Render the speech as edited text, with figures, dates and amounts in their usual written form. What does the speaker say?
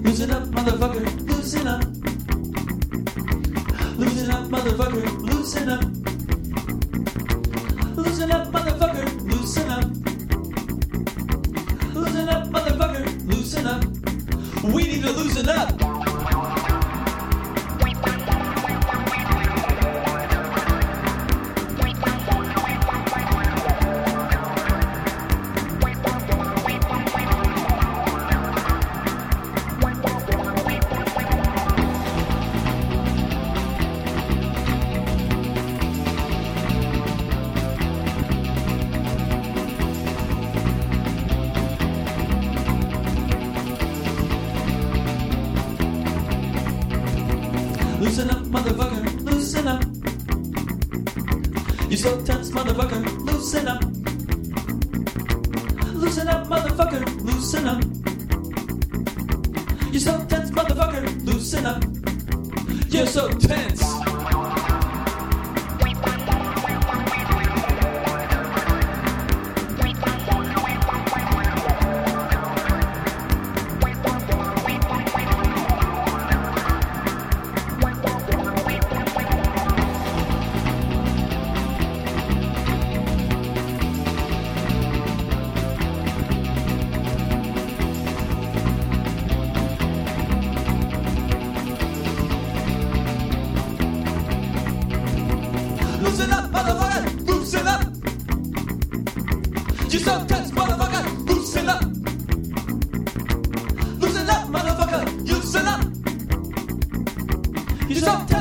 Loosen up, motherfucker, loosen up. Loosen up, motherfucker, loosen up. Loosen up, motherfucker, loosen up. Loosen up, motherfucker, loosen up. We need to loosen up. Loosen up, motherfucker, loosen up. You're so tense, motherfucker, loosen up. Loosen up, motherfucker, loosen up. You're so tense, motherfucker, loosen up. You're so tense. Loosen up, motherfucker, loosen up. You're so tense, motherfucker, loosen up. Loosen up, motherfucker, loosen up. You're so tense.